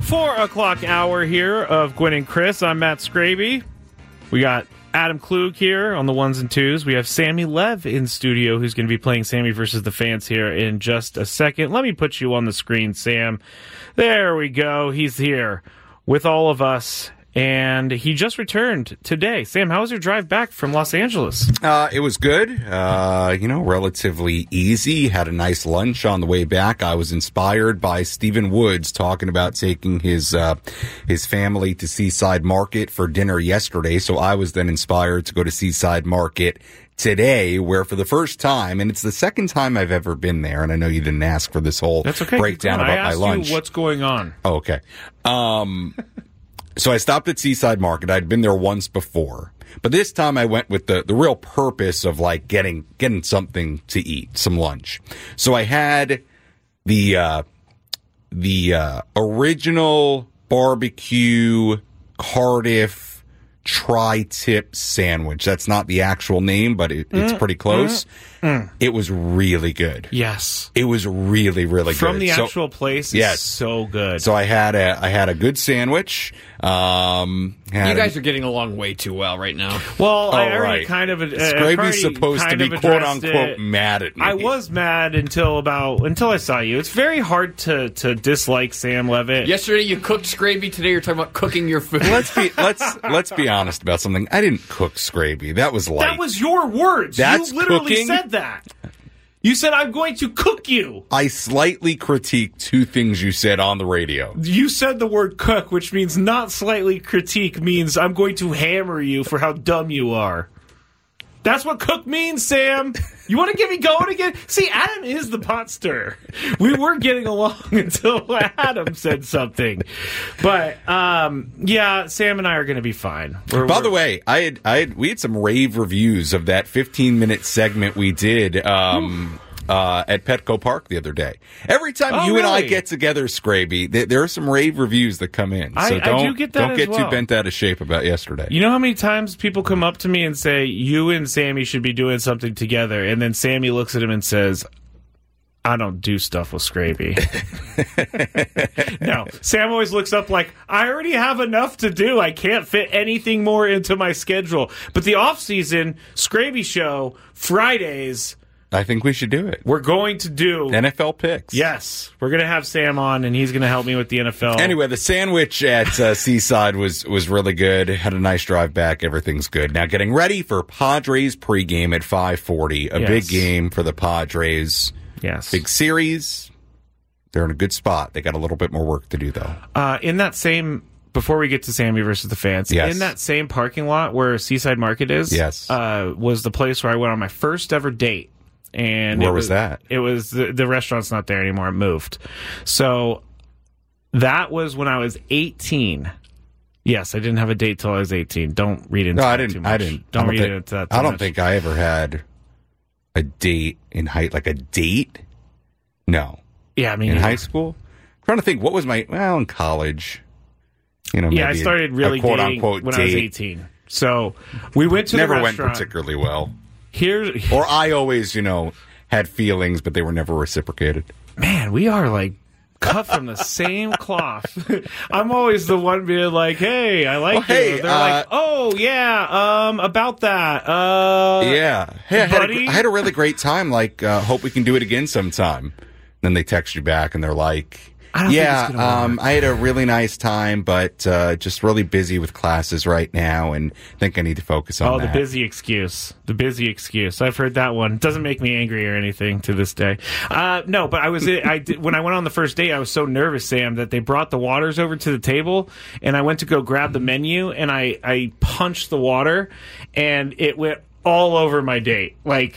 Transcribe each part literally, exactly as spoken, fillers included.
Four o'clock hour here of Gwynn and Chris. I'm Matt Scraby. We got Adam Klug here on the ones and twos. We have Sammy Lev in studio, who's going to be playing Sammy versus the Fans here in just a second. Let me put you on the screen, Sam. There we go. He's here with all of us, and he just returned today. Sam, how was your drive back from Los Angeles? Uh, it was good. Uh, you know, relatively easy. Had a nice lunch on the way back. I was inspired by Stephen Woods talking about taking his uh, his family to Seaside Market for dinner yesterday. So I was then inspired to go to Seaside Market today, where for the first time, and it's the second time I've ever been there, and I know you didn't ask for this whole That's okay. breakdown about I my asked lunch. You what's going on? Oh, okay. Um, so I stopped at Seaside Market. I'd been there once before, but this time I went with the, the real purpose of like getting getting something to eat, some lunch. So I had the uh, the uh, original barbecue Cardiff tri-tip sandwich. That's not the actual name, but it, it's pretty close. Mm, mm. It was really good. Yes. It was really, really From good. From the so, actual place, it's yes. so good. So I had a, I had a good sandwich. Um, you guys a, are getting along way too well right now. Well, oh, I already right. kind of... Uh, Scraby's supposed to be quote-unquote it. mad at me. I was mad until about until I saw you. It's very hard to, to dislike Sam Levitt. Yesterday you cooked Scraby. Today you're talking about cooking your food. Let's be let's let's be honest about something. I didn't cook Scraby. That was like... That was your words. That's you literally cooking? said that. You said, I'm going to cook you. I slightly critiqued two things you said on the radio. You said the word cook, which means not slightly critique, means I'm going to hammer you for how dumb you are. That's what cook means, Sam. You want to get me going again? See, Adam is the pot stirrer. We were getting along until Adam said something. But, um, yeah, Sam and I are going to be fine. We're, By we're, the way, I had, I had, we had some rave reviews of that fifteen-minute segment we did um, uh, at Petco Park the other day. Every time oh, you really? and I get together, Scraby, th- there are some rave reviews that come in. So I, don't, I do get that don't get as well. too bent out of shape about yesterday. You know how many times people come up to me and say, you and Sammy should be doing something together, and then Sammy looks at him and says, I don't do stuff with Scraby. No, Sam always looks up like, I already have enough to do. I can't fit anything more into my schedule. But the off-season Scraby show, Fridays, I think we should do it. we're going to do... N F L picks. Yes, we're going to have Sam on, and he's going to help me with the N F L. Anyway, the sandwich at uh, Seaside was, was really good. Had a nice drive back. Everything's good. Now getting ready for Padres pregame at five forty. A Yes. big game for the Padres. Yes. Big series. They're in a good spot. They got a little bit more work to do, though. Uh, in that same... Before we get to Sammy versus the Fans, yes. in that same parking lot where Seaside Market is, yes. uh, was the place where I went on my first ever date. And where it was, was that? It was the, the restaurant's not there anymore. It moved. So that was when I was eighteen. Yes, I didn't have a date till I was eighteen. Don't read into no, that I didn't. too much. I didn't. Don't, I don't read think, into that. Too I don't much. think I ever had a date in high like a date. No. Yeah, I mean in either. high school. I'm trying to think. What was my well in college? You know, yeah, I maybe started a, really a quote dating unquote when date. I was eighteen. So we went to never the went restaurant. particularly well. Here, or I always, you know, had feelings, but they were never reciprocated. Man, we are like cut from the same cloth. I'm always the one being like, "Hey, I like well, hey, you." They're uh, like, "Oh yeah, um, about that." Uh, yeah, hey, I had, buddy? a, I had a really great time. Like, uh, hope we can do it again sometime. Then they text you back, and they're like, I don't "Yeah, think it's gonna um, work. I had a really nice time, but uh, just really busy with classes right now, and think I need to focus on Oh, that." the busy excuse. The busy excuse. I've heard that one. Doesn't make me angry or anything to this day. Uh, no, but I was I did, when I went on the first date, I was so nervous, Sam, that they brought the waters over to the table, and I went to go grab the menu, and I, I punched the water, and it went all over my date. Like,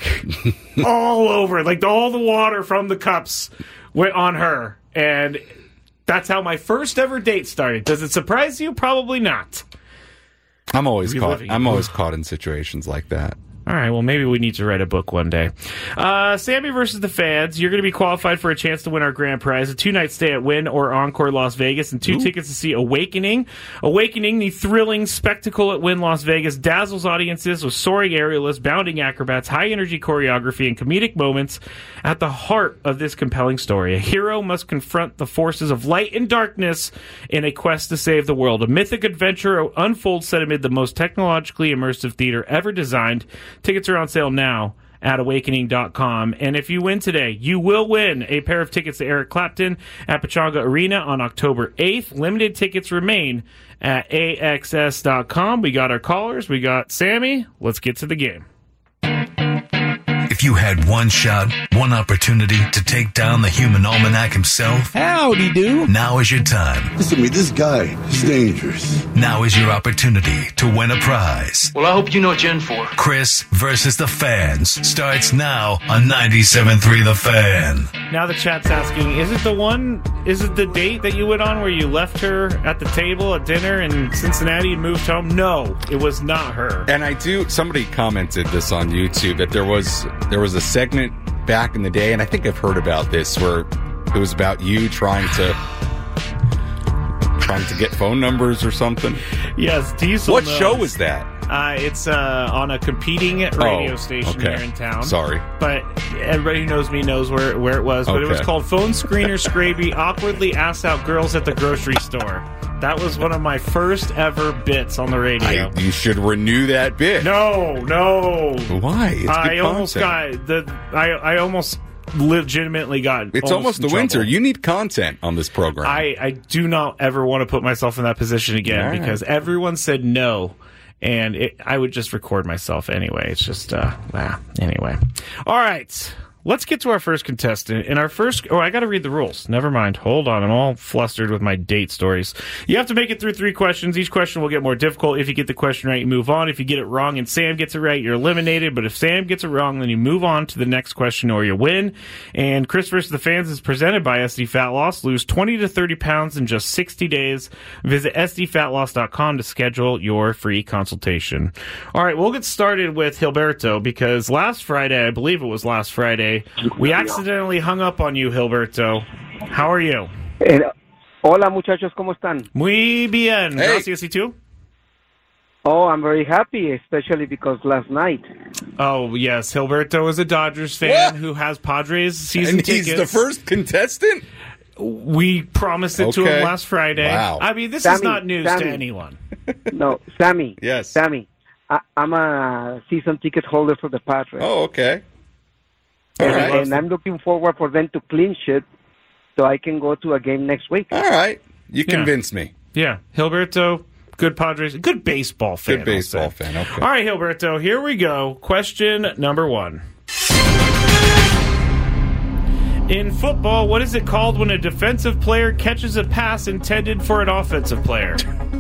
all over. Like, all the water from the cups went on her. And that's how my first ever date started. Does it surprise you? Probably not. I'm always We caught. living- I'm always caught in situations like that. All right, well, maybe we need to write a book one day. Uh, Sammy versus the Fans. You're going to be qualified for a chance to win our grand prize, a two-night stay at Wynn or Encore Las Vegas, and two Ooh. tickets to see Awakening. Awakening, the thrilling spectacle at Wynn Las Vegas, dazzles audiences with soaring aerialists, bounding acrobats, high-energy choreography, and comedic moments. At the heart of this compelling story, a hero must confront the forces of light and darkness in a quest to save the world. A mythic adventure unfolds set amid the most technologically immersive theater ever designed. Tickets are on sale now at awakening dot com. And if you win today, you will win a pair of tickets to Eric Clapton at Pechanga Arena on October eighth. Limited tickets remain at A X S dot com. We got our callers. We got Sammy. Let's get to the game. If you had one shot, one opportunity to take down the human almanac himself, howdy do. Now is your time. Listen to me, this guy is dangerous. Now is your opportunity to win a prize. Well, I hope you know what you're in for. Chris versus the Fans starts now on ninety-seven point three The Fan. Now the chat's asking, is it the one, is it the date that you went on where you left her at the table at dinner in Cincinnati and moved home? No, it was not her. And I do, somebody commented this on YouTube that there was there was a segment back in the day, and I think I've heard about this, where it was about you trying to trying to get phone numbers or something. Yes, Diesel What knows. show was that? Uh, it's uh, on a competing radio oh, station okay. here in town. Sorry. But everybody who knows me knows where, where it was. But okay. it was called Phone Screener Scraby Awkwardly Asked Out Girls at the Grocery Store. That was one of my first ever bits on the radio. I, you should renew that bit. No, no. Why? It's good I almost content. got the. I I almost legitimately got. It's almost, almost the winter. Trouble. You need content on this program. I I do not ever want to put myself in that position again right. because everyone said no. And it, I would just record myself anyway. It's just, uh, ah, anyway. All right. Let's get to our first contestant. In our first, oh, I got to read the rules. Never mind. Hold on. I'm all flustered with my date stories. You have to make it through three questions. Each question will get more difficult. If you get the question right, you move on. If you get it wrong and Sam gets it right, you're eliminated. But if Sam gets it wrong, then you move on to the next question or you win. And Chris versus the Fans is presented by S D Fat Loss. Lose twenty to thirty pounds in just sixty days. Visit S D fat loss dot com to schedule your free consultation. All right, we'll get started with Gilberto because last Friday, I believe it was last Friday, we accidentally hung up on you, Gilberto. How are you? Eh, hola, muchachos, ¿cómo están? Muy bien. Hey. Gracias, y tú? Oh, I'm very happy, especially because last night. Oh, yes. Gilberto is a Dodgers fan What? who has Padres season and he's tickets. the first contestant? We promised it to Okay. him last Friday. Wow. I mean, this Sammy, is not news Sammy. to anyone. No, Sammy. Yes. Sammy, I, I'm a season ticket holder for the Padres. Oh, okay. All and, right. and I'm looking forward for them to clinch it so I can go to a game next week. All right. You Yeah. convinced me. Yeah. Gilberto, good Padres, good baseball fan. Good baseball I'll say. fan. Okay. All right, Gilberto, here we go. Question number one. In football, what is it called when a defensive player catches a pass intended for an offensive player?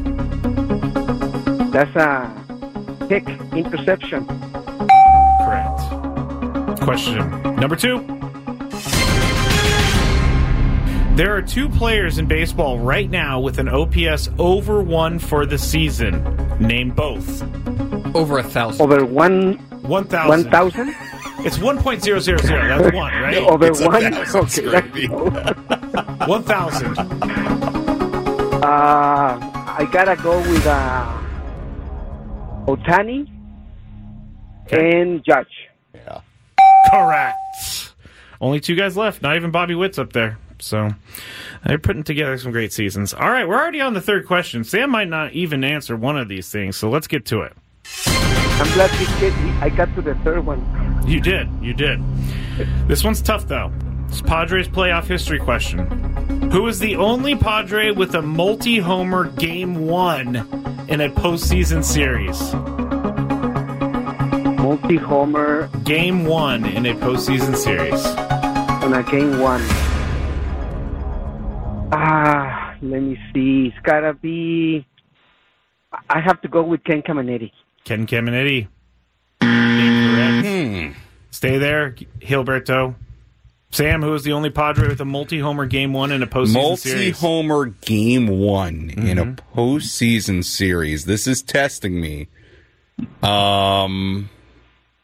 That's a pick, interception. Correct. Question number two. There are two players in baseball right now with an O P S over one for the season. Name both. Over a thousand. Over one, One thousand. one thousand? It's one point zero zero zero. That's one, right? Over It's a one? thousand, Okay, Scrappy. that's- One thousand. uh, I gotta go with uh, Otani and Judge. Yeah. Correct. Only two guys left. Not even Bobby Witt's up there. So they're putting together some great seasons. All right, we're already on the third question. Sam might not even answer one of these things, so let's get to it. I'm glad this kid, I got to the third one. You did. You did. This one's tough, though. It's Padres playoff history question. Who is the only Padre with a multi-homer game one in a postseason series? Multi-homer Game one in a postseason series. on a game one. Ah, let me see. It's gotta be. I have to go with Ken Caminiti. Ken Caminiti. Incorrect. Hmm. Stay there, Gilberto. Sam, who is the only Padre with a multi-homer game one in a postseason series? Multi-homer game one in a Mm-hmm. postseason series. This is testing me. Um,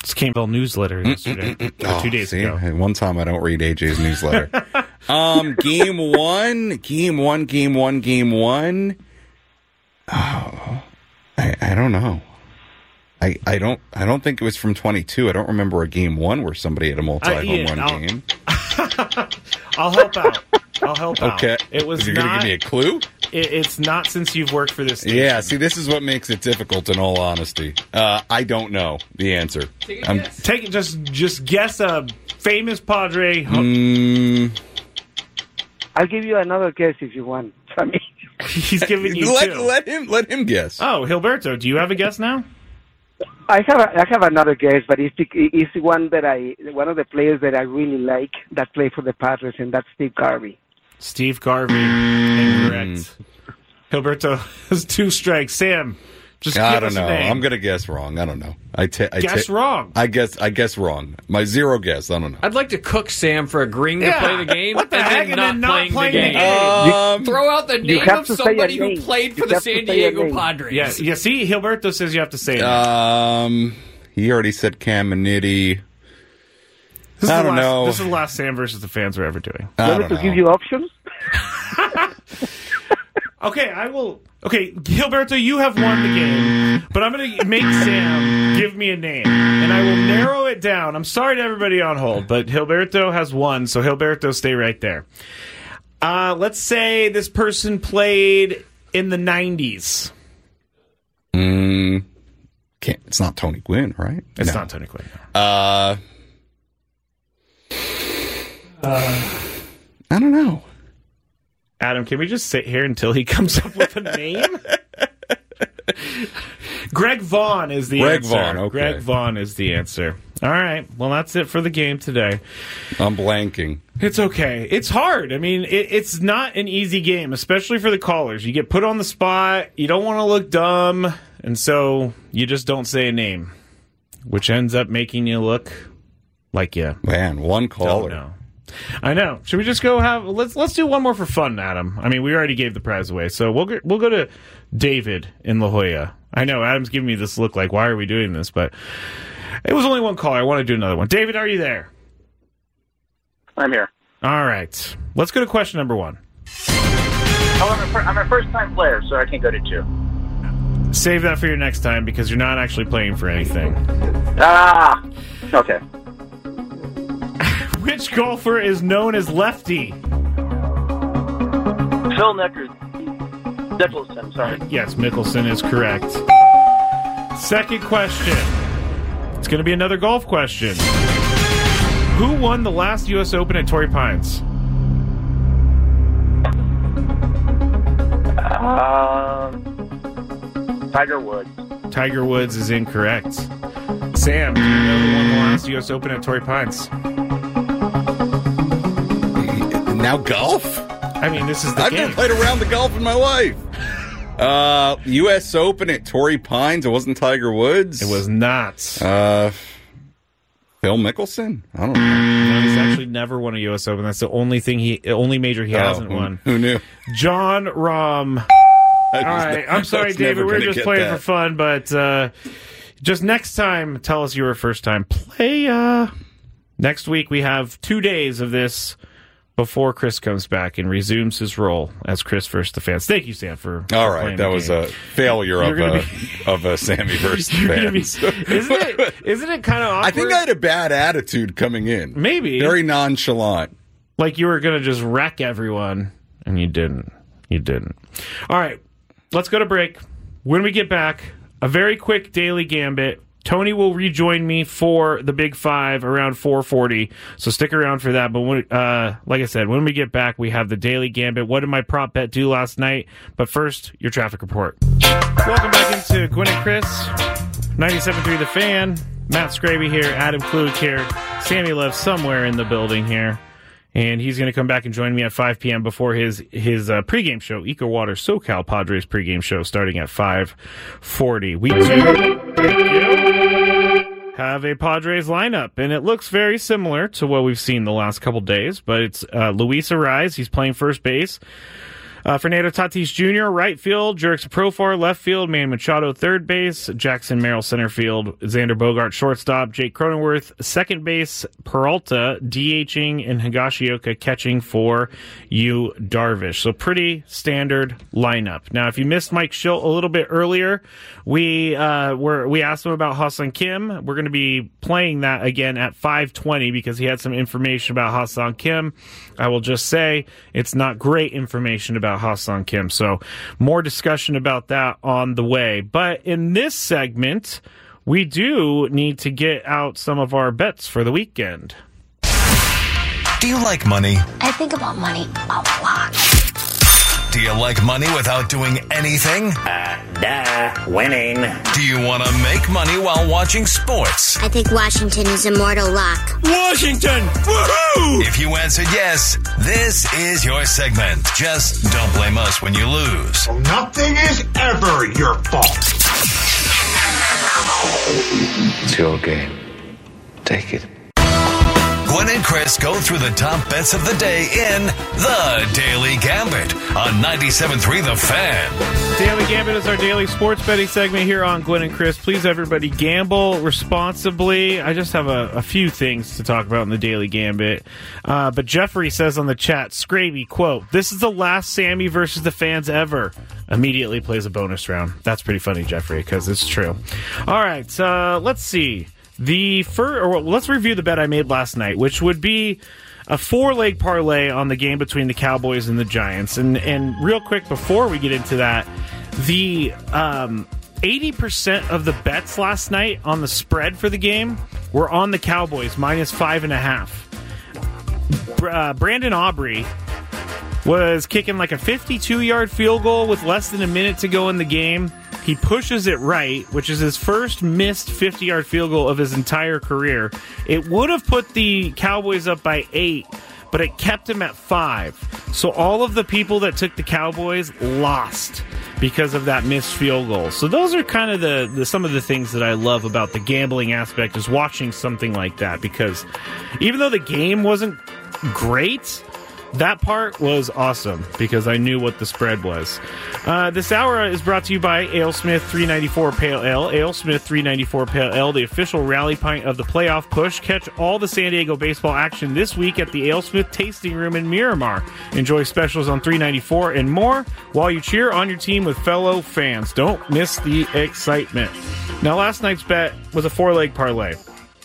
This came from newsletter yesterday, or Oh, two days see, ago. one time I don't read A J's newsletter. um, game one, game one, game one, game one. Oh, I, I don't know. I, I don't I don't think it was from twenty-two. I don't remember a game one where somebody had a multi-home Uh, yeah, run I'll- game. I'll help out. I'll help out. Okay. It was You're not. going to give me a clue? it, it's not since you've worked for this station. Yeah, see, this is what makes it difficult in all honesty. Uh, I don't know the answer. Take a I'm- guess. Take it. Just just guess a famous Padre. Mm, I'll give you another guess if you want. I mean, He's giving you let, two. let him let him guess. Oh, Gilberto, do you have a guess now? I have a, I have another guess, but it's the, it's the one that I one of the players that I really like that play for the Padres, and that's Steve Garvey. Steve Garvey. Incorrect. Gilberto has two strikes. Sam, just I give don't us know. a name. I'm gonna guess wrong. I don't know. I, ta- I Guess ta- wrong. I guess I guess wrong. My zero guess. I don't know. I'd like to cook Sam for agreeing to Yeah. play the game What the and, heck? then And not then not playing, playing the the game. game. Um, Throw out the You name have of to say a somebody who name. played for You the have to San say a Diego name. Padres. Yeah, you see, Gilberto says you have to say it. um, he already said Caminiti. This is I the don't last, know. This is the last Sam versus the fans are ever doing. I Want don't me know. to give you options? Okay, I will. Okay, Gilberto, you have won the game, but I'm going to make Sam give me a name, and I will narrow it down. I'm sorry to everybody on hold, but Gilberto has won, so Gilberto, stay right there. Uh, let's say this person played in the nineties. Mm, can't, it's not Tony Gwynn, right? It's No. not Tony Quinn. Uh, I don't know. Adam, can we just sit here until he comes up with a name? Greg Vaughn is the Greg answer. Vaughn, okay. Greg Vaughn is the answer. All right. Well, that's it for the game today. I'm blanking. It's okay. It's hard. I mean, it, it's not an easy game, especially for the callers. You get put on the spot. You don't want to look dumb, and so you just don't say a name, which ends up making you look like you Man, one don't caller. know. I know. Should we just go have let's let's do one more for fun, Adam? I mean, we already gave the prize away, so we'll go, we'll go to David in La Jolla. I know Adam's giving me this look like, why are we doing this? But it was only one caller. I want to do another one. David, are you there? I'm here. All right. Let's go to question number one. Oh, I'm a, fir- I'm a first-time player, so I can go to two. Save that for your next time because you're not actually playing for anything. Ah! Okay. Which golfer is known as Lefty? Phil Nickers. Nicholson, sorry. Yes, Mickelson is correct. Second question. It's going to be another golf question. Who won the last U S Open at Torrey Pines? Um, Tiger Woods. Tiger Woods is incorrect. Sam, do you know who won the last U S Open at Torrey Pines? Now golf? I mean, this is the I've game. never played a round of golf in my life. Uh, U S Open at Torrey Pines. It wasn't Tiger Woods. It was not. Uh, Phil Mickelson. I don't know. No, he's actually never won a U S Open. That's the only thing he, only major he hasn't Oh, who, won. Who knew? John Rahm. All All right, I'm sorry, David. We're just playing for fun, but uh, just next time, tell us your first time play. Uh, next week, we have two days of this before Chris comes back and resumes his role as Chris versus the fans. Thank you, Sam, for All for right, playing that the was game. a failure You're of gonna a, of a Sammy versus You're gonna be- fans. isn't it? Isn't it kind of awkward? I think I had a bad attitude coming in. Maybe Very nonchalant. like you were going to just wreck everyone, and you didn't. You didn't. All right, let's go to break. When we get back, a very quick daily gambit. Tony will rejoin me for the Big Five around four forty, so stick around for that. But when, uh, like I said, when we get back, we have the daily gambit. What did my prop bet do last night? But first, your traffic report. Welcome back into Gwynn and Chris, ninety-seven point three The Fan. Matt Scraby here, Adam Klug here, Sammy Love somewhere in the building here. And he's going to come back and join me at five p.m. before his his uh, pregame show, Eco Water SoCal Padres pregame show, starting at five forty. We do thank you, have a Padres lineup, and it looks very similar to what we've seen the last couple days. But it's uh, Luis Arraez. He's playing first base. Uh, Fernando Tatis Junior, right field. Jurickson Profar, left field. Manny Machado, third base. Jackson Merrill, center field. Xander Bogart, shortstop. Jake Cronenworth, second base. Peralta, DHing, and Higashioka catching for Yu Darvish. So pretty standard lineup. Now, if you missed Mike Schilt a little bit earlier, we uh, were we asked him about Ha-Seong Kim. We're going to be playing that again at five twenty because he had some information about Ha-Seong Kim. I will just say it's not great information about Ha-Seong Kim, so more discussion about that on the way. But in this segment, we do need to get out some of our bets for the weekend. Do you like money? I think about money a lot. Do you like money without doing anything? Uh, duh, winning. Do you want to make money while watching sports? I think Washington is a mortal lock. Washington! Woohoo! If you answered yes, this is your segment. Just don't blame us when you lose. Nothing is ever your fault. It's your game. Take it. Gwen and Chris go through the top bets of the day in The Daily Gambit on ninety-seven point three The Fan. Daily Gambit is our daily sports betting segment here on Gwen and Chris. Please, everybody, gamble responsibly. I just have a, a few things to talk about in the Daily Gambit. Uh, but Jeffrey says on the chat, Scraby, quote, "This is the last Sammy versus the fans ever." Immediately plays a bonus round. That's pretty funny, Jeffrey, because it's true. All right, uh, let's see. The fir- or let's review the bet I made last night, which would be a four-leg parlay on the game between the Cowboys and the Giants. And and real quick, before we get into that, the um, eighty percent of the bets last night on the spread for the game were on the Cowboys, minus five and a half. Uh, Brandon Aubrey was kicking like a fifty-two-yard field goal with less than a minute to go in the game. He pushes it right, which is his first missed fifty-yard field goal of his entire career. It would have put the Cowboys up by eight, but it kept him at five. So all of the people that took the Cowboys lost because of that missed field goal. So those are kind of the, the some of the things that I love about the gambling aspect, is watching something like that, because even though the game wasn't great, that part was awesome because I knew what the spread was. Uh, this hour is brought to you by AleSmith three ninety-four Pale Ale. AleSmith three ninety-four Pale Ale, the official rally pint of the playoff push. Catch all the San Diego baseball action this week at the AleSmith Tasting Room in Miramar. Enjoy specials on three ninety-four and more while you cheer on your team with fellow fans. Don't miss the excitement. Now, last night's bet was a four-leg parlay.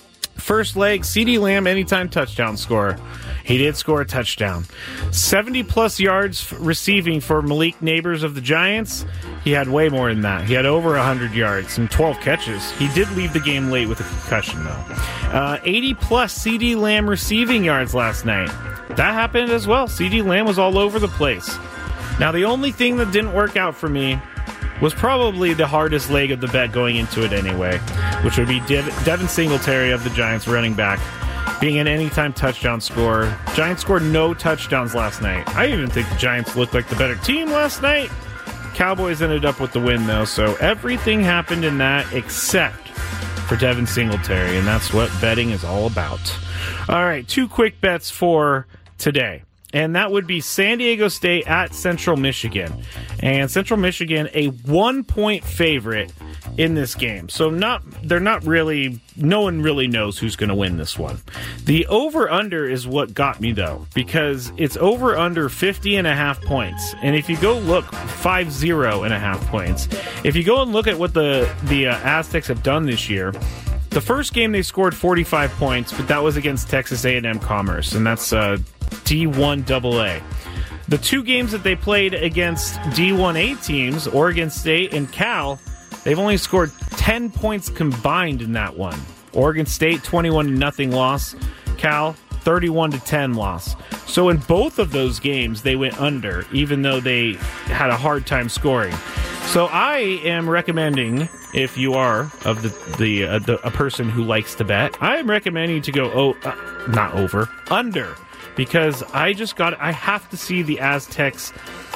First leg, CeeDee Lamb anytime touchdown scorer. He did score a touchdown. seventy-plus yards receiving for Malik Neighbors of the Giants. He had way more than that. He had over one hundred yards and twelve catches. He did leave the game late with a concussion, though. Uh, eighty-plus CeeDee Lamb receiving yards last night. That happened as well. CeeDee Lamb was all over the place. Now, the only thing that didn't work out for me was probably the hardest leg of the bet going into it anyway, which would be Dev- Devin Singletary of the Giants, running back, being an anytime touchdown scorer. Giants scored no touchdowns last night. I even think the Giants looked like the better team last night. Cowboys ended up with the win, though, so everything happened in that except for Devin Singletary, and that's what betting is all about. All right, two quick bets for today. And that would be San Diego State at Central Michigan. And Central Michigan, a one-point favorite in this game. So not they're not really, no one really knows who's going to win this one. The over-under is what got me, though, because it's over-under fifty and a half points. And if you go look, fifty and a half points. If you go and look at what the, the uh, Aztecs have done this year, the first game they scored forty-five points, but that was against Texas A and M Commerce, and that's uh, D one double A. The two games that they played against D one A teams, Oregon State and Cal, they've only scored ten points combined in that one. Oregon State, twenty-one to nothing loss. Cal, thirty-one to ten loss. So in both of those games, they went under, even though they had a hard time scoring. So I am recommending, if you are of the the, uh, the a person who likes to bet, I am recommending to go oh, uh, not over, under, because I just got I have to see the Aztecs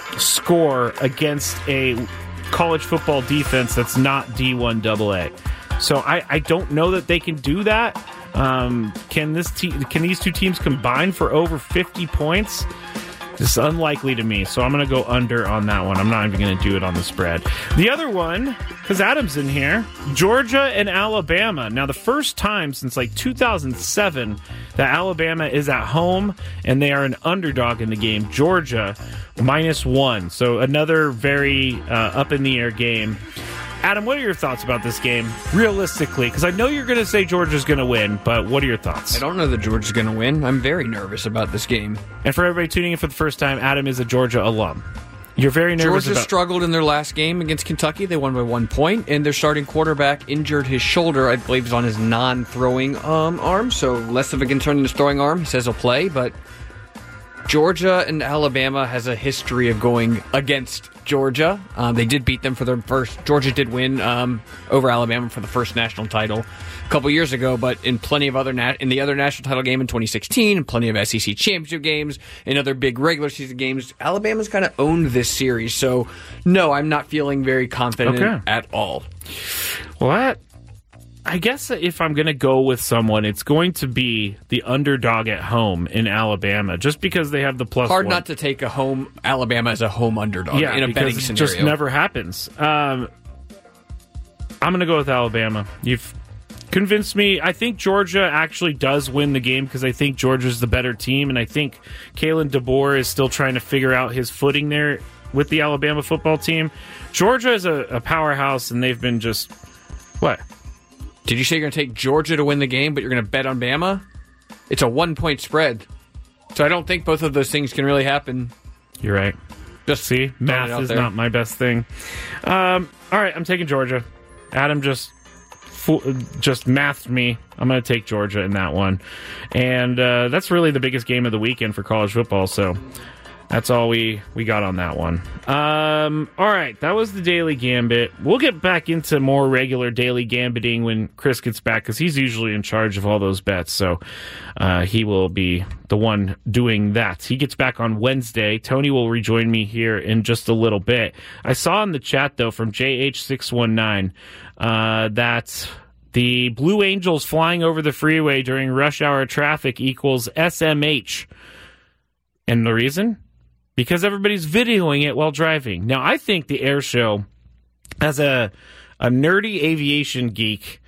score against a college football defense that's not D one double A. So I, I don't know that they can do that. Um, can this te- can these two teams combine for over fifty points? This is unlikely to me, so I'm going to go under on that one. I'm not even going to do it on the spread. The other one, because Adam's in here, Georgia and Alabama. Now, the first time since like two thousand seven that Alabama is at home and they are an underdog in the game. Georgia, minus one. So another very uh, up-in-the-air game. Adam, what are your thoughts about this game, realistically? Because I know you're going to say Georgia's going to win, but what are your thoughts? I don't know that Georgia's going to win. I'm very nervous about this game. And for everybody tuning in for the first time, Adam is a Georgia alum. You're very nervous Georgia about... struggled in their last game against Kentucky. They won by one point, and their starting quarterback injured his shoulder. I believe it's on his non-throwing um, arm, so less of a concern than his throwing arm. He says he'll play, but Georgia and Alabama has a history of going against Georgia. Um, they did beat them for their first... Georgia did win um, over Alabama for the first national title a couple years ago, but in plenty of other... Na- in the other national title game in twenty sixteen, and plenty of S E C championship games, and other big regular season games, Alabama's kind of owned this series. So, no, I'm not feeling very confident Okay. at all. What? I guess if I'm going to go with someone, it's going to be the underdog at home in Alabama, just because they have the plus Hard one. not to take a home Alabama as a home underdog yeah, in a betting because it scenario. just never happens. Um, I'm going to go with Alabama. You've convinced me. I think Georgia actually does win the game because I think Georgia's the better team, and I think Kalen DeBoer is still trying to figure out his footing there with the Alabama football team. Georgia is a, a powerhouse, and they've been just... What? Did you say you're going to take Georgia to win the game, but you're going to bet on Bama? It's a one-point spread. So I don't think both of those things can really happen. You're right. Just See, math is there. Not my best thing. Um, all right, I'm taking Georgia. Adam just fo- just mathed me. I'm going to take Georgia in that one. And uh, that's really the biggest game of the weekend for college football, so... That's all we, we got on that one. Um, all right, that was the Daily Gambit. We'll get back into more regular Daily Gambiting when Chris gets back, because he's usually in charge of all those bets, so uh, he will be the one doing that. He gets back on Wednesday. Tony will rejoin me here in just a little bit. I saw in the chat, though, from J H six one nine uh, that... the Blue Angels flying over the freeway during rush hour traffic equals S M H. And the reason? Because everybody's videoing it while driving. Now, I think the air show, as a a nerdy aviation geek,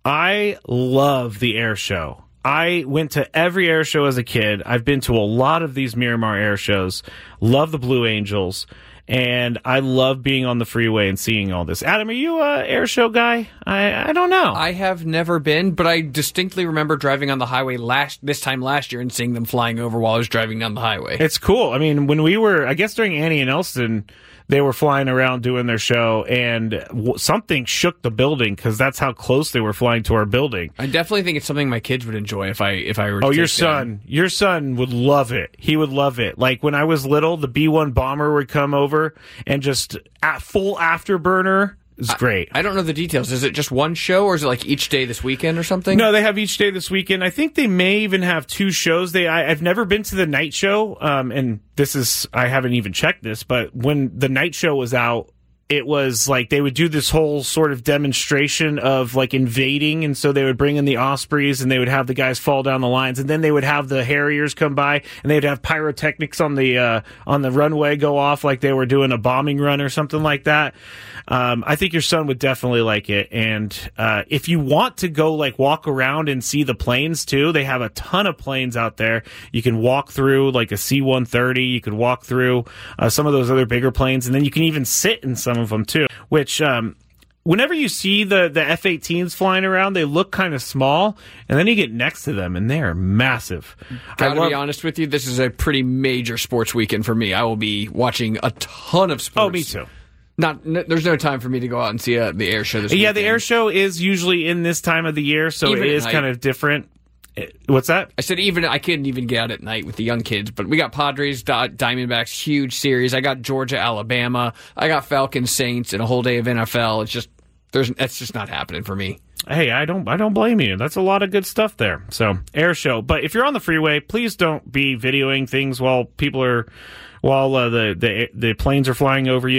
I love the air show. I went to every air show as a kid. I've been to a lot of these Miramar air shows. Love the Blue Angels. And I love being on the freeway and seeing all this. Adam, are you a air show guy? I, I don't know. I have never been, but I distinctly remember driving on the highway last this time last year and seeing them flying over while I was driving down the highway. It's cool. I mean, when we were, I guess during Annie and Elston, they were flying around doing their show, and w- something shook the building because that's how close they were flying to our building. I definitely think it's something my kids would enjoy if I if I were to Oh, take your son. them. Your son would love it. He would love it. Like when I was little, the B one bomber would come over and just at full afterburner. It's great. I, I don't know the details. Is it just one show, or is it like each day this weekend or something? No, they have each day this weekend. I think they may even have two shows. They I, I've never been to the night show, um, and this is I haven't even checked this, but when the night show was out, it was like they would do this whole sort of demonstration of like invading, and so they would bring in the Ospreys and they would have the guys fall down the lines, and then they would have the Harriers come by and they'd have pyrotechnics on the uh, on the runway go off like they were doing a bombing run or something like that. Um, I think your son would definitely like it, and uh, if you want to go like walk around and see the planes too, they have a ton of planes out there. You can walk through like a C one thirty. You could walk through uh, some of those other bigger planes, and then you can even sit in some of them too, which um whenever you see the the F eighteens flying around, they look kind of small, and then you get next to them and they're massive. Gotta love- be honest with you, this is a pretty major sports weekend for me. I will be watching a ton of sports. Oh, me too. Not, n- there's no time for me to go out and see uh, the air show this Yeah, weekend. the air show is usually in this time of the year, so Even it at is night. kind of different. What's that? I said even I couldn't even get out at night with the young kids, but we got Padres, Di- Diamondbacks, huge series. I got Georgia, Alabama. I got Falcons, Saints, and a whole day of N F L. It's just there's that's just not happening for me. Hey, I don't I don't blame you. That's a lot of good stuff there. So, air show. But if you're on the freeway, please don't be videoing things while people are while uh, the, the the planes are flying over you.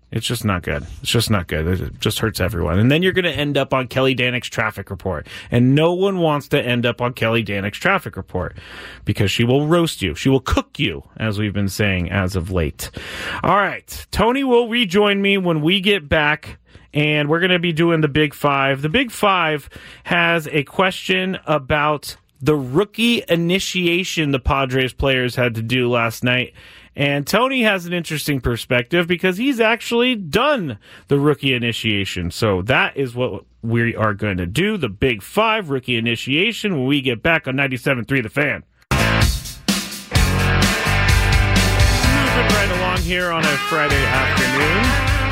It's just not good. It's just not good. It just hurts everyone. And then you're going to end up on Kelly Danick's traffic report. And no one wants to end up on Kelly Danick's traffic report because she will roast you. She will cook you, as we've been saying as of late. All right. Tony will rejoin me when we get back, and we're going to be doing the Big Five. The Big Five has a question about the rookie initiation the Padres players had to do last night. And Tony has an interesting perspective because he's actually done the rookie initiation. So that is what we are going to do, the Big Five rookie initiation, when we get back on ninety-seven point three The Fan. Moving right along here on a Friday afternoon.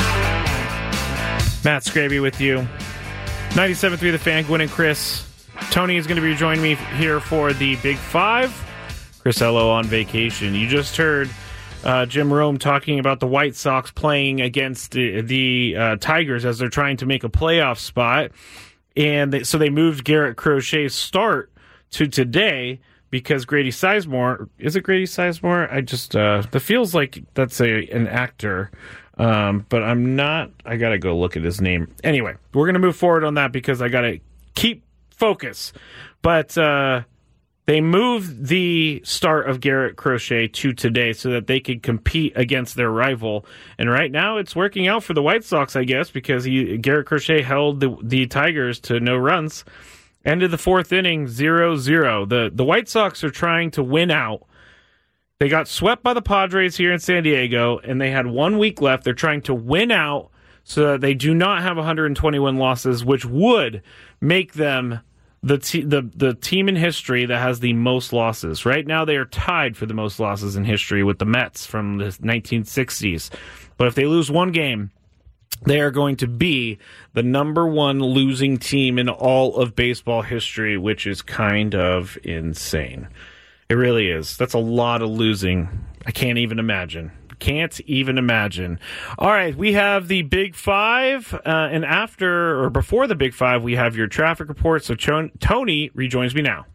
Matt Scraby with you. ninety-seven point three The Fan, Gwen and Chris. Tony is going to be joining me here for the Big Five. Chris Ello on vacation. You just heard uh, Jim Rome talking about the White Sox playing against the, the uh, Tigers as they're trying to make a playoff spot. And they, so they moved Garrett Crochet's start to today because Grady Sizemore, is it Grady Sizemore? I just, uh, that feels like that's a an actor. Um, but I'm not, I got to go look at his name. Anyway, we're going to move forward on that because I got to keep focus. But, uh, they moved the start of Garrett Crochet to today so that they could compete against their rival. And right now it's working out for the White Sox, I guess, because he, Garrett Crochet held the, the Tigers to no runs. End of the fourth inning, zero zero. The, the White Sox are trying to win out. They got swept by the Padres here in San Diego, and they had one week left. They're trying to win out so that they do not have one hundred twenty-one losses, which would make them The, te- the the team in history that has the most losses. Right now, they are tied for the most losses in history with the Mets from the nineteen sixties. But if they lose one game, they are going to be the number one losing team in all of baseball history, which is kind of insane. It really is. That's a lot of losing. I can't even imagine. Can't even imagine. All right, we have the Big Five, uh, and after or before the Big Five, we have your traffic report. So Ch- Tony rejoins me now.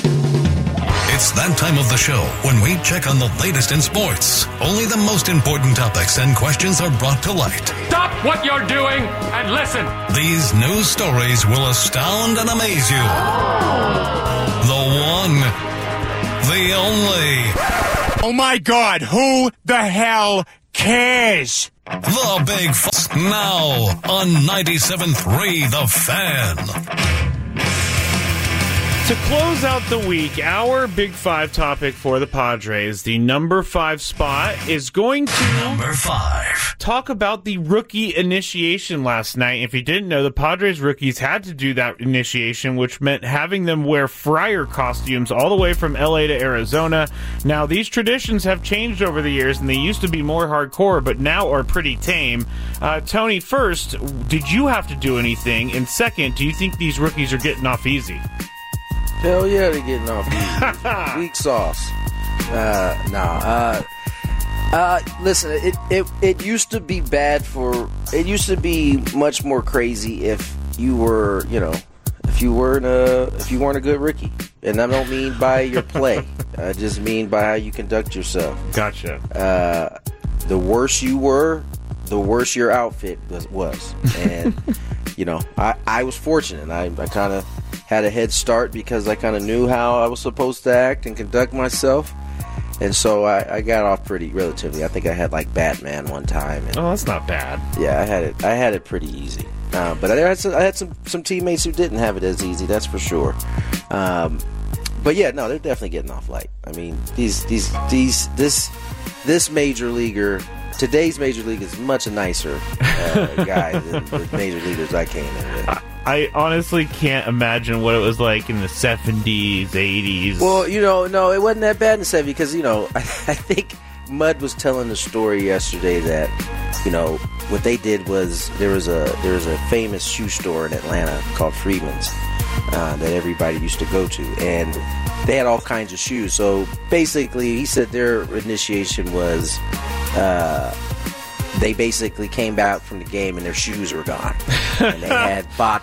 It's that time of the show when we check on the latest in sports. Only the most important topics and questions are brought to light. Stop what you're doing and listen. These news stories will astound and amaze you. The one, the only... Oh my God, who the hell cares? The Big F*** now on ninety-seven point three The Fan. To close out the week, our Big Five topic for the Padres, the number five spot, is going to number five. talk about the rookie initiation last night. If you didn't know, the Padres rookies had to do that initiation, which meant having them wear friar costumes all the way from L A to Arizona. Now, these traditions have changed over the years, and they used to be more hardcore, but now are pretty tame. Uh, Tony, first, did you have to do anything? And second, do you think these rookies are getting off easy? Hell yeah, they're getting off easy. Weak sauce. Uh, nah. Uh, uh, listen, it, it it used to be bad for. It used to be much more crazy if you were, you know, if you weren't a if you weren't a good rookie. And I don't mean by your play. I just mean by how you conduct yourself. Gotcha. Uh, the worse you were, the worse your outfit was. was. And you know, I I was fortunate. I I kind of had a head start because I kind of knew how I was supposed to act and conduct myself. And so I, I got off pretty relatively. I think I had like Batman one time. And, oh, that's not bad. Yeah, I had it. I had it pretty easy. Uh, but I had some, I had some, some teammates who didn't have it as easy. That's for sure. Um, but yeah, no, they're definitely getting off light. I mean, these, these, these, this, this major leaguer. Today's major league is much nicer uh, guy than the major leaguers I came in with. I honestly can't imagine what it was like in the seventies, eighties. Well, you know, no, it wasn't that bad in the seventies because, you know, I, I think Mud was telling the story yesterday that, you know, what they did was there was a there was a famous shoe store in Atlanta called Freeman's uh, that everybody used to go to, and they had all kinds of shoes. So basically, he said their initiation was uh, they basically came back from the game and their shoes were gone. And they had bought them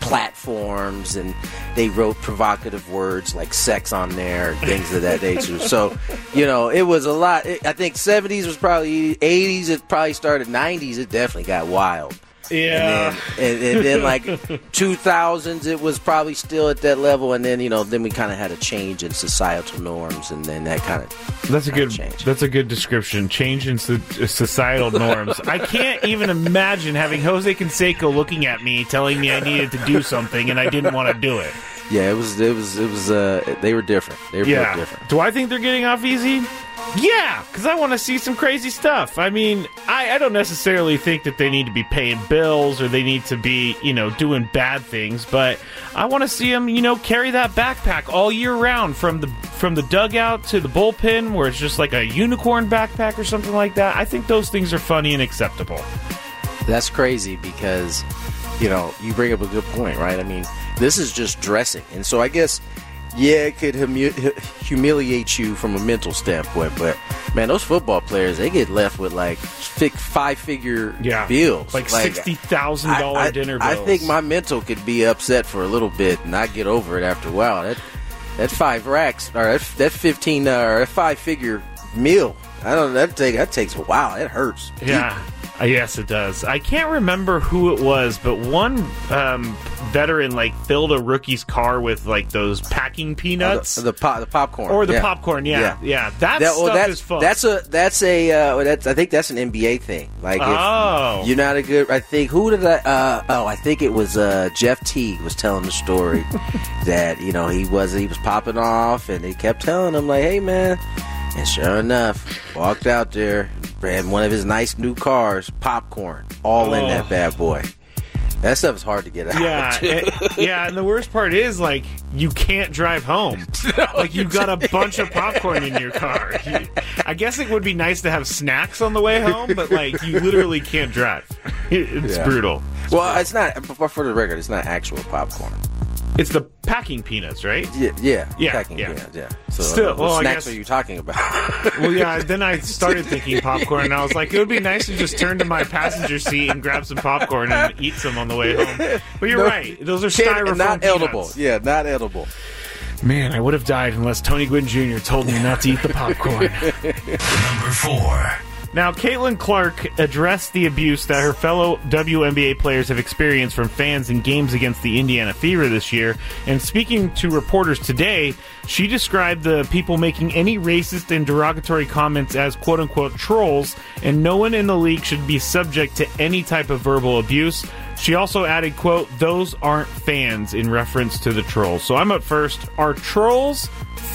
platforms, and they wrote provocative words like sex on there and things of that nature. So, you know, it was a lot. I think seventies was probably eighties. It probably started nineties. It definitely got wild. Yeah. And then, and, and then like two thousands, it was probably still at that level. And then, you know, then we kind of had a change in societal norms, and then that kind of that's a good change. That's a good description. Change in so- societal norms. I can't even imagine having Jose Canseco looking at me, telling me I needed to do something, and I didn't want to do it. Yeah, it was. It was. It was. Uh, they were different. They were yeah. both different. Do I think they're getting off easy? Yeah, because I want to see some crazy stuff. I mean, I, I don't necessarily think that they need to be paying bills or they need to be, you know, doing bad things, but I want to see them, you know, carry that backpack all year round from the from the dugout to the bullpen, where it's just like a unicorn backpack or something like that. I think those things are funny and acceptable. That's crazy because, you know, you bring up a good point, right? I mean, this is just dressing, and so I guess. Yeah, it could humi- humiliate you from a mental standpoint, but man, those football players, they get left with like five-figure yeah, bills. Like, like sixty thousand dollars dinner bills. I think my mental could be upset for a little bit, and I get over it after a while. That that five racks, or that, that fifteen, uh, or that five-figure meal, I don't that take that takes a while. It hurts. Yeah. Uh, yes, it does. I can't remember who it was, but one um, veteran like filled a rookie's car with like those packing peanuts, oh, the, the, pop, the popcorn, or the yeah. popcorn. Yeah, yeah, yeah. That, that stuff well, that's, is fun. That's a that's a uh, that's I think that's an N B A thing. Like, if oh, you're not a good. I think who did I? Uh, oh, I think it was uh, Jeff Teague was telling the story that you know he was he was popping off, and they kept telling him like, "Hey, man." And sure enough, walked out there, and one of his nice new cars, popcorn, all oh. in that bad boy. That stuff is hard to get out. Yeah, and, yeah, and the worst part is, like, you can't drive home. No, like, you've got a bunch of popcorn in your car. You, I guess it would be nice to have snacks on the way home, but, like, you literally can't drive. It's yeah. brutal. It's well, brutal. It's not, for the record, it's not actual popcorn. It's the packing peanuts, right? Yeah, yeah, yeah packing yeah. peanuts. Yeah. So, Still, uh, what well, snacks I guess, are you talking about? Well, yeah. Then I started thinking popcorn, and I was like, it would be nice to just turn to my passenger seat and grab some popcorn and eat some on the way home. But you're no, right; those are styrofoam not peanuts. edible. Yeah, not edible. Man, I would have died unless Tony Gwynn Junior told me not to eat the popcorn. Number four. Now, Caitlin Clark addressed the abuse that her fellow W N B A players have experienced from fans in games against the Indiana Fever this year. And speaking to reporters today, she described the people making any racist and derogatory comments as quote-unquote trolls, and no one in the league should be subject to any type of verbal abuse. She also added, quote, those aren't fans, in reference to the trolls. So I'm up first. Are trolls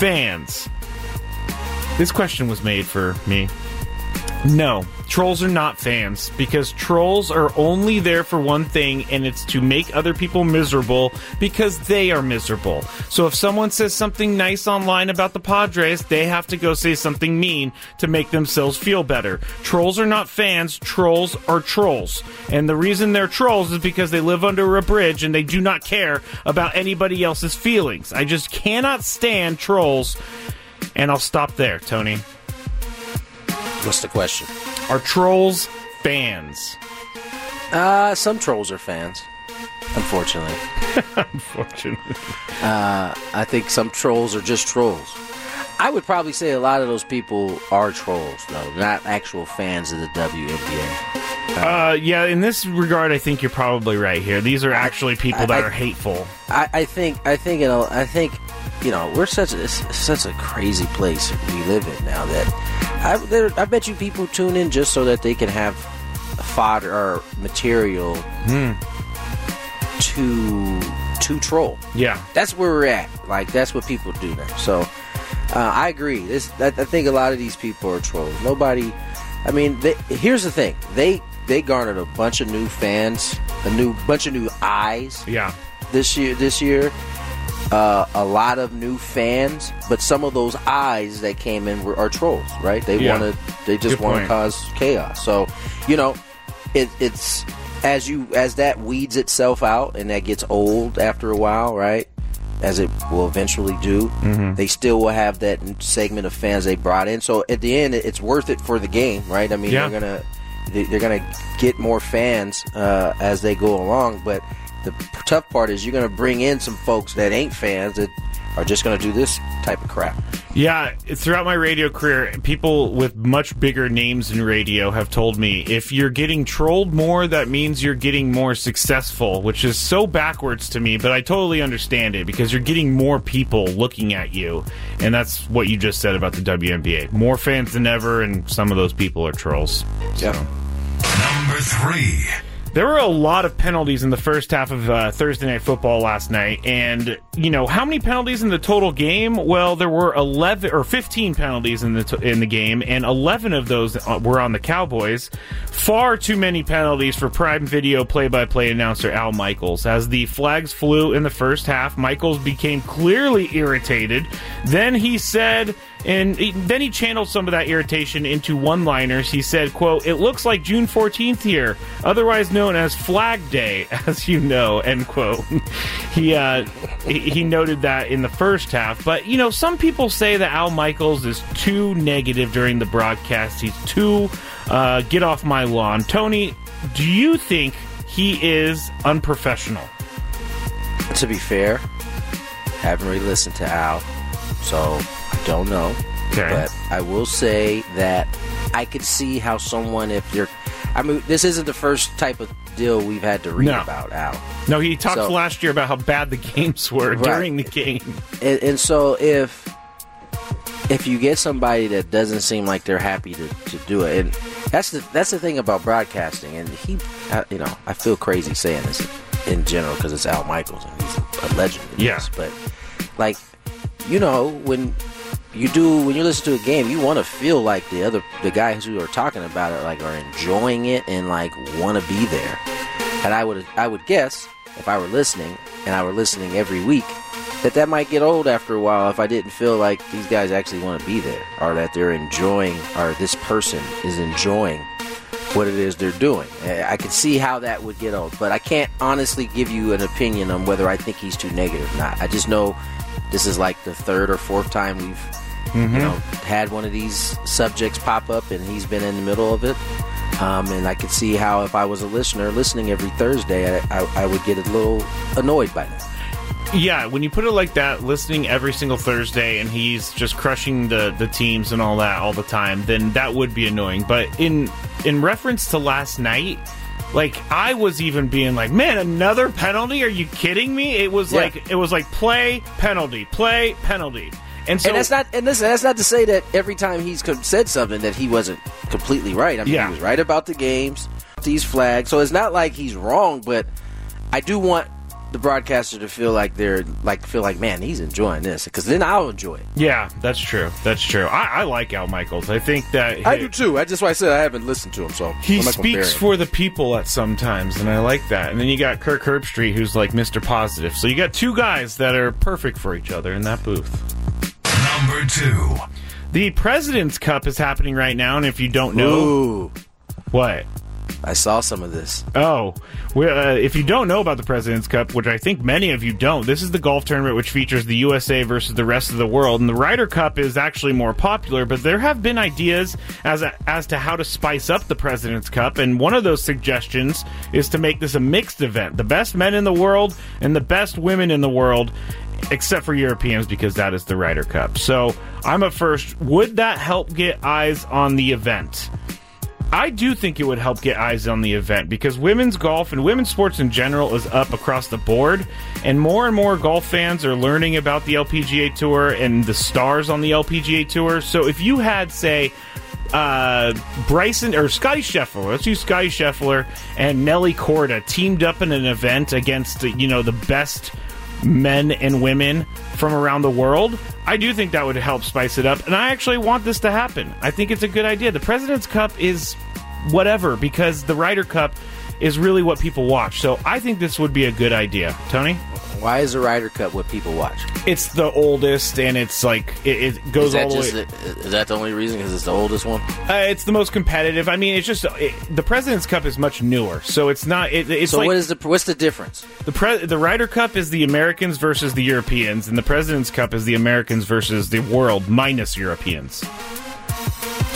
fans? This question was made for me. No, trolls are not fans, because trolls are only there for one thing, and it's to make other people miserable because they are miserable. So if someone says something nice online about the Padres, they have to go say something mean to make themselves feel better. Trolls are not fans, trolls are trolls. And the reason they're trolls is because they live under a bridge and they do not care about anybody else's feelings. I just cannot stand trolls, and I'll stop there, Tony. What's the question? Are trolls fans? Uh, some trolls are fans, unfortunately. Unfortunately. Uh, I think some trolls are just trolls. I would probably say a lot of those people are trolls, though, not actual fans of the W N B A. Uh, uh, yeah, in this regard, I think you're probably right here. These are actually people I, that I, are hateful. I, I think, I think, you know, I think, you know, we're such a such a crazy place we live in now that I, there, I bet you people tune in just so that they can have fodder or material mm. to to troll. Yeah, that's where we're at. Like, that's what people do now. So uh, I agree. This, I, I think a lot of these people are trolls. Nobody. I mean, they, here's the thing. They they garnered a bunch of new fans, a new bunch of new eyes. Yeah. This year. This year. Uh, a lot of new fans, but some of those eyes that came in were are trolls, right? They yeah. want to, they just want to cause chaos. So, you know, it, it's as you as that weeds itself out and that gets old after a while, right? As it will eventually do, mm-hmm. they still will have that segment of fans they brought in. So at the end, it's worth it for the game, right? I mean, yeah. they're gonna they're gonna get more fans uh, as they go along, but the tough part is you're going to bring in some folks that ain't fans that are just going to do this type of crap. Yeah, throughout my radio career, people with much bigger names in radio have told me if you're getting trolled more, that means you're getting more successful, which is so backwards to me, but I totally understand it because you're getting more people looking at you, and that's what you just said about the W N B A. More fans than ever, and some of those people are trolls. So. Number three. There were a lot of penalties in the first half of uh, Thursday Night Football last night, and you know how many penalties in the total game? Well, there were eleven or fifteen penalties in the t- in the game, and eleven of those were on the Cowboys. Far too many penalties for Prime Video play-by-play announcer Al Michaels. As the flags flew in the first half, Michaels became clearly irritated. Then he said. And he, then he channeled some of that irritation into one-liners. He said, quote, "It looks like June fourteenth here, otherwise known as Flag Day, as you know," end quote. he, uh, he he noted that in the first half. But, you know, some people say that Al Michaels is too negative during the broadcast. He's too uh, get off my lawn. Tony, do you think he is unprofessional? To be fair, haven't really listened to Al, so... Don't know, okay. But I will say that I could see how someone, if you're, I mean, this isn't the first type of deal we've had to read no. about Al. No, he talked so, last year about how bad the games were right. during the game, and, and so if if you get somebody that doesn't seem like they're happy to, to do it, and that's the that's the thing about broadcasting, and he, I, you know, I feel crazy saying this in general because it's Al Michaels and he's a legend. Yeah, this, but like, you know, when. You do when you listen to a game, you want to feel like the other the guys who are talking about it like are enjoying it and like want to be there. And I would I would guess if I were listening and I were listening every week that that might get old after a while if I didn't feel like these guys actually want to be there or that they're enjoying or this person is enjoying what it is they're doing. I can see how that would get old, but I can't honestly give you an opinion on whether I think he's too negative or not. I just know this is like the third or fourth time we've Mm-hmm. you know, had one of these subjects pop up, and he's been in the middle of it. Um, and I could see how if I was a listener listening every Thursday, I, I, I would get a little annoyed by that. Yeah, when you put it like that, listening every single Thursday, and he's just crushing the, the teams and all that all the time, then that would be annoying. But in in reference to last night, like I was even being like, man, another penalty? Are you kidding me? It was yeah. like it was like play penalty, play penalty. And, so, and that's not. And listen, that's not to say that every time he's said something that he wasn't completely right. I mean, yeah. he was right about the games, these flags. So it's not like he's wrong. But I do want the broadcaster to feel like they're like feel like, man, he's enjoying this because then I'll enjoy it. Yeah, that's true. That's true. I, I like Al Michaels. I think that I hey, do too. That's why I said I haven't listened to him. So he speaks for the people at some times, and I like that. And then you got Kirk Herbstreit, who's like Mister Positive. So you got two guys that are perfect for each other in that booth. Number two. The President's Cup is happening right now, and if you don't know... Ooh. What? I saw some of this. Oh. Well, uh, if you don't know about the President's Cup, which I think many of you don't, this is the golf tournament which features the U S A versus the rest of the world, and the Ryder Cup is actually more popular, but there have been ideas as, a, as to how to spice up the President's Cup, and one of those suggestions is to make this a mixed event. The best men in the world and the best women in the world, except for Europeans, because that is the Ryder Cup. So I'm at first, would that help get eyes on the event? I do think it would help get eyes on the event because women's golf and women's sports in general is up across the board, and more and more golf fans are learning about the L P G A Tour and the stars on the L P G A Tour. So if you had, say, uh, Bryson or Scotty Scheffler, let's use Scotty Scheffler and Nelly Korda teamed up in an event against, you know, the best men and women from around the world, I do think that would help spice it up, and I actually want this to happen. I think it's a good idea. The President's Cup is whatever, because the Ryder Cup is really what people watch, so I think this would be a good idea. Tony? Why is the Ryder Cup what people watch? It's the oldest, and it's like, it, it goes all the way... The, is that the only reason, because it's the oldest one? Uh, it's the most competitive. I mean, it's just, it, the President's Cup is much newer, so it's not... It, it's so like, what is the, what's the difference? The pre, the Ryder Cup is the Americans versus the Europeans, and the President's Cup is the Americans versus the world, minus Europeans.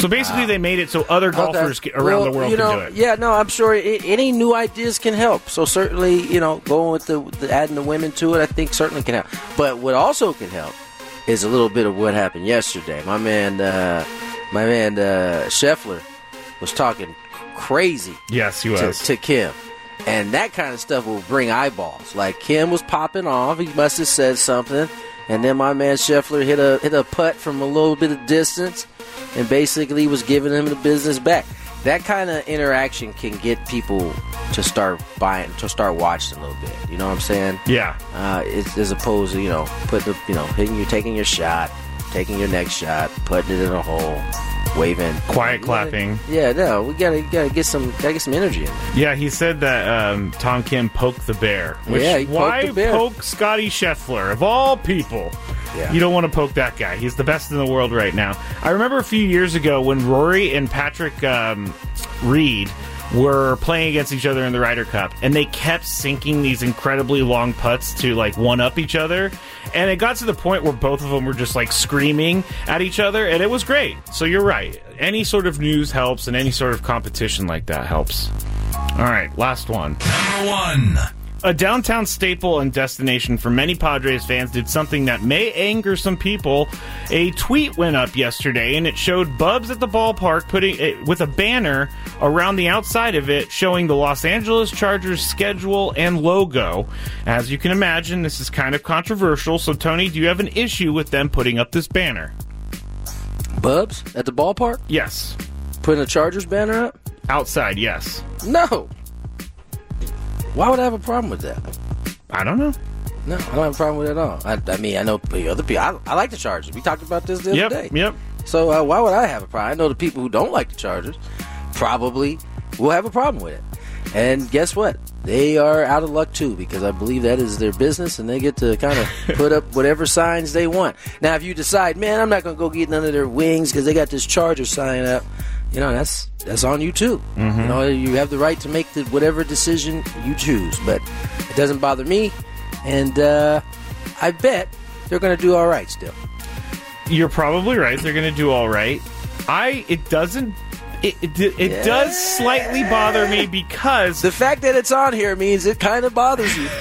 So basically, they made it so other golfers Okay. ca- around Well, the world you can know, do it. Yeah, no, I'm sure I any new ideas can help. So certainly, you know, going with the, the adding the women to it, I think certainly can help. But what also can help is a little bit of what happened yesterday. My man, uh, my man uh, Scheffler was talking crazy. Yes, he to, was. to Kim. And that kind of stuff will bring eyeballs. Like Kim was popping off. He must have said something. And then my man Scheffler hit a hit a putt from a little bit of distance and basically was giving him the business back. That kind of interaction can get people to start buying, to start watching a little bit. You know what I'm saying? Yeah. Uh, it's, as opposed to, you know, putting the, you know, hitting you, taking your shot, taking your next shot, putting it in a hole, waving, Quiet We clapping. gotta- yeah, no, we gotta gotta get some gotta get some energy in there. Yeah, he said that um, Tom Kim poked the bear. Which, Yeah, he poked why the bear. poke Scotty Scheffler of all people? Yeah. You don't want to poke that guy. He's the best in the world right now. I remember a few years ago when Rory and Patrick um, Reed were playing against each other in the Ryder Cup, and they kept sinking these incredibly long putts to like one up each other, and it got to the point where both of them were just like screaming at each other, and it was great. So you're right. Any sort of news helps, and any sort of competition like that helps. All right, last one. Number one. A downtown staple and destination for many Padres fans did something that may anger some people. A tweet went up yesterday, and it showed Bubs at the ballpark putting it with a banner around the outside of it showing the Los Angeles Chargers schedule and logo. As you can imagine, this is kind of controversial. So, Tony, do you have an issue with them putting up this banner? Bubs at the ballpark? Yes. Putting a Chargers banner up? Outside, yes. No. Why would I have a problem with that? I don't know. No, I don't have a problem with it at all. I, I mean, I know the other people. I, I like the Chargers. We talked about this the Yep, other day. yep. So uh, why would I have a problem? I know the people who don't like the Chargers probably will have a problem with it. And guess what? They are out of luck too, because I believe that is their business, and they get to kind of put up whatever signs they want. Now, if you decide, man, I'm not going to go get none of their wings because they got this Charger sign up, you know, that's that's on you too. Mm-hmm. You know, you have the right to make the whatever decision you choose, but it doesn't bother me, and uh, I bet they're going to do all right still. You're probably right. They're going to do all right. I it doesn't it it, it Yeah. does slightly bother me because The fact that it's on here means it kind of bothers you.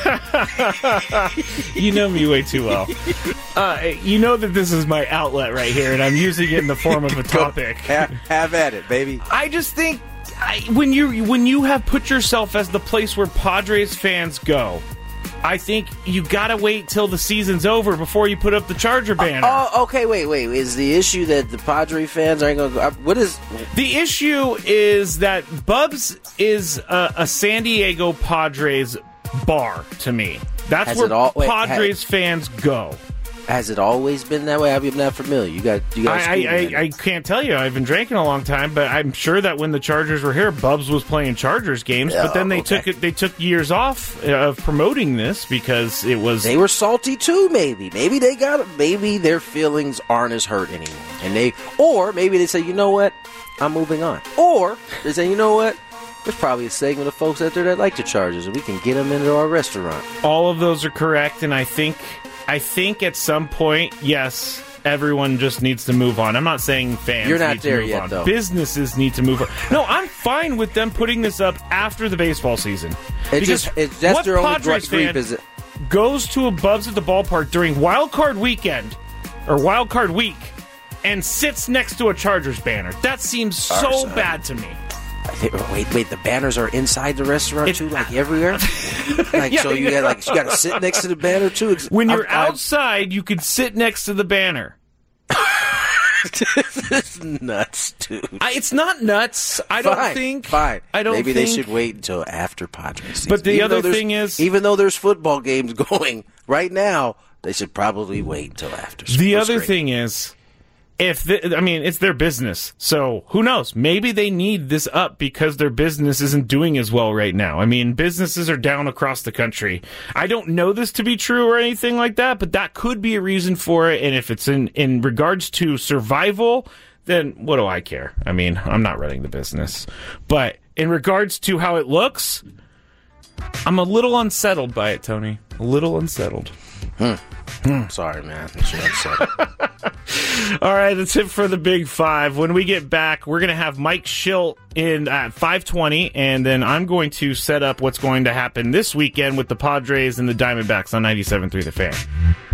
you know me way too well. Uh, you know that this is my outlet right here, and I'm using it in the form of a topic. have, have at it, baby. I just think I, when you when you have put yourself as the place where Padres fans go, I think you gotta wait till the season's over before you put up the Charger banner. Oh, okay, wait, wait. Is the issue that the Padre fans aren't going to go? What is. The issue is that Bubs is a, a San Diego Padres bar to me. That's Has where it all- wait, Padres ha- fans go. Has it always been that way? I'm not familiar. You got. You got. I, I, I, I can't tell you. I haven't drank in a long time, but I'm sure that when the Chargers were here, Bubs was playing Chargers games. Oh, but then they okay. took it. They took years off of promoting this because it was. They were salty too. Maybe. Maybe they got. Maybe their feelings aren't as hurt anymore, and they. Or maybe they say, you know what, I'm moving on. Or they say, you know what, there's probably a segment of folks out there that like the Chargers, and we can get them into our restaurant. All of those are correct, and I think. I think at some point, yes, everyone just needs to move on. I'm not saying fans You're not need there to move yet, on. though. Businesses need to move on. No, I'm fine with them putting this up after the baseball season. It just. It, that's what their only Padres gripe. fan Is it? goes to a Bubs at the ballpark during Wild Card Weekend or Wild Card Week and sits next to a Chargers banner? That seems so Arson. bad to me. Wait, wait. The banners are inside the restaurant It- too, like everywhere. Like Yeah, so, you got like you got to sit next to the banner too. When you're I'm- I'm- outside, you could sit next to the banner. This is nuts, dude. I, it's not nuts. I don't Fine, think. Fine. I don't. Maybe think, they should wait until after Padres season. But the Even other though there's- thing is- even though there's football games going right now, they should probably wait until after. The spring. other thing is, if the, I mean, it's their business, so who knows? Maybe they need this up because their business isn't doing as well right now. I mean, businesses are down across the country. I don't know this to be true or anything like that, but that could be a reason for it. And if it's in in regards to survival, then what do I care? I mean, I'm not running the business, but in regards to how it looks, I'm a little unsettled by it, Tony. A little unsettled. Hmm. Hmm. Sorry, man. All right, that's it for the Big Five. When we get back, we're going to have Mike Schilt in at five twenty, and then I'm going to set up what's going to happen this weekend with the Padres and the Diamondbacks on ninety-seven point three The Fan.